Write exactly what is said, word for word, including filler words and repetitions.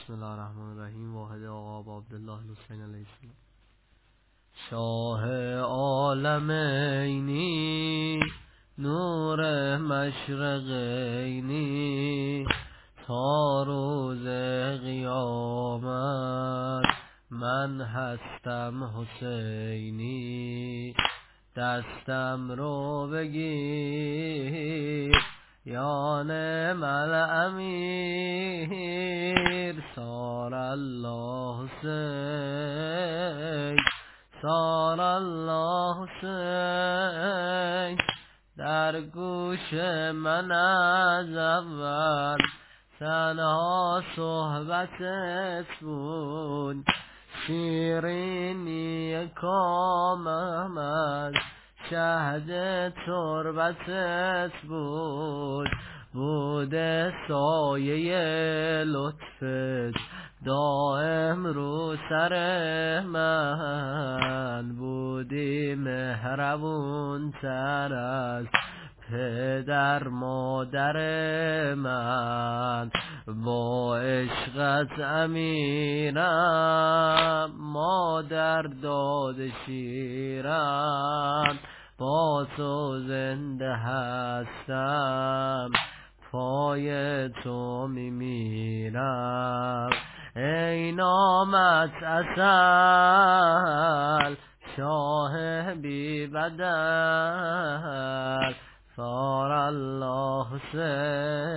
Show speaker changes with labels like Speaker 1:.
Speaker 1: بسم الله الرحمن الرحیم. واحد آقا با عبدالله حسین علیه السلام. شاه عالمینی، نور مشرقینی، تا روز قیامت من هستم حسینی. دستم رو بگیر یا نعم الامیر، صار الله حسین، صار الله حسین. در گوش من از اول تنها صحبتت بود، شیرینی کامم از شهد تربتت بود. بوده سایه لطفت دائم رو سر من، بودی مهربون تر از پدر مادر من. با عشقت امیرم، مادر داد شیرم، با تو زنده هستم، پای تو میمیرم. ای نامت اصل، شاه بی بدل، صار الله حسین.